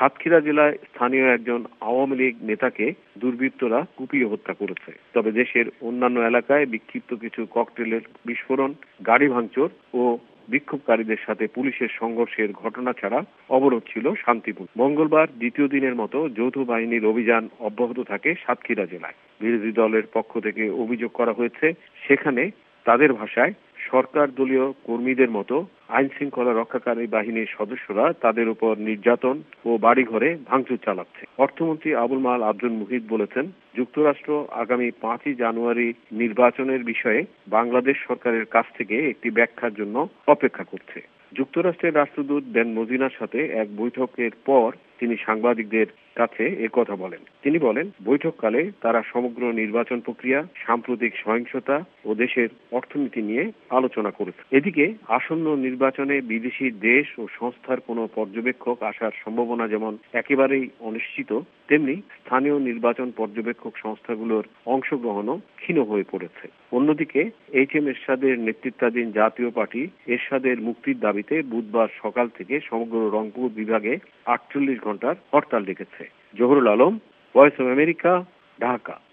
সাতক্ষীরা জেলায় স্থানীয় একজন আওয়ামী লীগ নেতাকে দুর্বৃত্তরা কুপিয়ে হত্যা করেছে। তবে দেশের অন্যান্য এলাকায় বিক্ষিপ্ত কিছু ককটেলের বিস্ফোরণ, গাড়ি ভাঙচুর ও বিক্ষোভকারীদের সাথে পুলিশের সংঘর্ষের ঘটনা ছাড়া অবরোধ ছিল শান্তিপূর্ণ। মঙ্গলবার দ্বিতীয় দিনের মতো যৌথ বাহিনীর অভিযান অব্যাহত থাকে সাতক্ষীরা জেলায়। বিরোধী দলের পক্ষ থেকে অভিযোগ করা হয়েছে, সেখানে তাদের ভাষায় সরকার দলীয় কর্মীদের মতো আইন শৃঙ্খলা রক্ষাকারী বাহিনীর সদস্যরা তাদের উপর নির্যাতন ও বাড়িঘরে ভাঙচুর চালাচ্ছে। অর্থমন্ত্রী আবুল মাল আব্দুল মুহিত বলেছেন, যুক্তরাষ্ট্র আগামী 5ই জানুয়ারি নির্বাচনের বিষয়ে বাংলাদেশ সরকারের কাছ থেকে একটি ব্যাখ্যার জন্য অপেক্ষা করছে। যুক্তরাষ্ট্রের রাষ্ট্রদূত বেন মজিনার সাথে এক বৈঠকের পর তিনি সাংবাদিকদের কাছে একথা বলেন। তিনি বলেন, বৈঠককালে তারা সমগ্র নির্বাচন প্রক্রিয়া, সাম্প্রতিক সহিংসতা ও দেশের অর্থনীতি নিয়ে আলোচনা করেছে। এদিকে আসন্ন নির্বাচনে বিদেশি দেশ ও সংস্থার কোনো পর্যবেক্ষক আসার সম্ভাবনা যেমন একেবারেই অনিশ্চিত, তেমনি স্থানীয় নির্বাচন পর্যবেক্ষক সংস্থাগুলোর অংশগ্রহণও ক্ষীণ হয়ে পড়েছে। অন্যদিকে এইচ.এম. এরশাদের নেতৃত্বাধীন জাতীয় পার্টি এরশাদের মুক্তির দাবিতে বুধবার সকাল থেকে সমগ্র রংপুর বিভাগে 48 ঘন্টার হরতাল ডেকেছে। Jahurul Alam, voice of America, Dhaka.